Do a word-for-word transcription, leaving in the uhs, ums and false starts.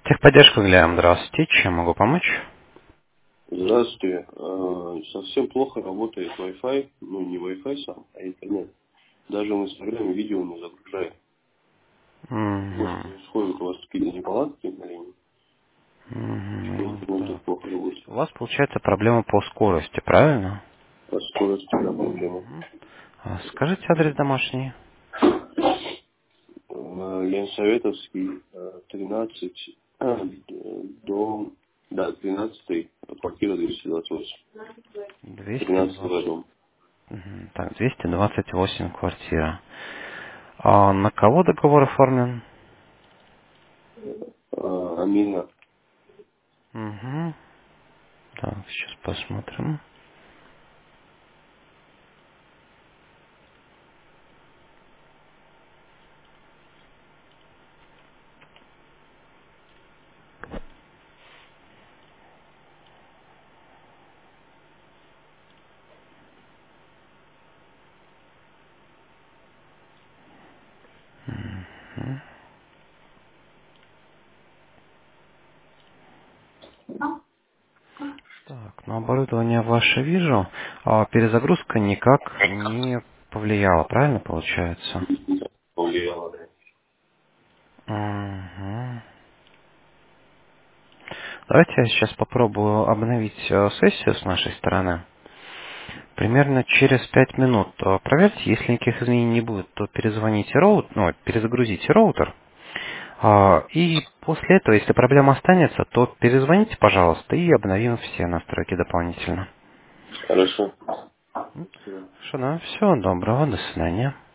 Техподдержка Глям, здравствуйте. Чем могу помочь? Здравствуйте. Э, Совсем плохо работает Wi-Fi. Ну, не Wi-Fi сам, а интернет. Даже в Инстаграме видео не загружает. Может, Угу. происходят у вас какие-то неполадки на линии? Что Угу. интернет так Так. плохо работает? У вас получается проблема по скорости, правильно? По скорости, да, проблема. Угу. А скажите адрес домашний. Э, Ленсоветовский, э, тринадцать, а, э, дом, да, тринадцатый, квартира двести двадцать восемь. двести тринадцатый двадцать. дом. Мгм. Так, двести двадцать восемь квартира. А на кого договор оформлен? Э, Амина. Угу. Так, сейчас посмотрим. Мгм. Так, на оборудование ваше вижу. А перезагрузка никак не повлияла, правильно получается? Повлияло, да. Угу. Давайте я сейчас попробую обновить э, сессию с нашей стороны. Примерно через пять минут э, проверьте, если никаких изменений не будет, то перезвоните роутер, ну, перезагрузите роутер. А, и после этого, если проблема останется, то перезвоните, пожалуйста, и обновим все настройки дополнительно. Хорошо. Хорошо, да? Всего доброго, до свидания.